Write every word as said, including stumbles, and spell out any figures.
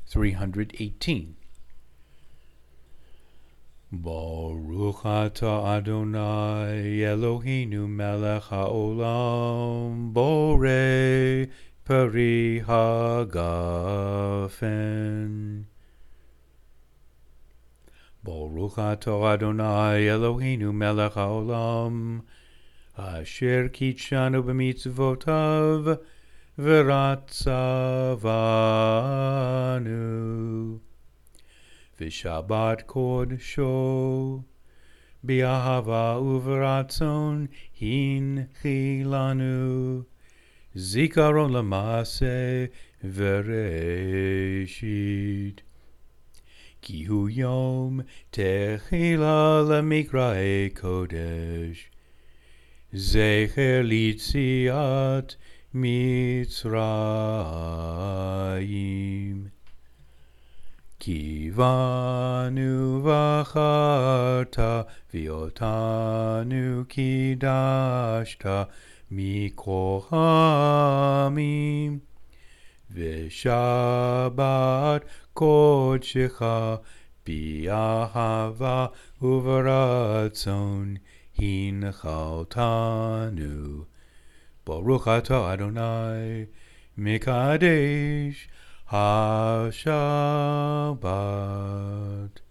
three hundred eighteen. Baruch atah Adonai Eloheinu melech haolam borei peri hagafen. Baruch atah Adonai Eloheinu melech haolam asher kitshanu b'mitzvotav v'ratzavanu v'shabbat kodsho b'ahava uv'ratzon hinchilanu zikaron l'maaseh v'reshit ki hu yom techila l'mikrae kodesh zecher litziat Mitzrayim. Ki vanu v'acharta v'otanu kidashta mikohamim v'shabbat kodshecha bi'ahava uv'ratzon hinchaltanu. Baruch atah Adonai Mikadesh HaShabbat.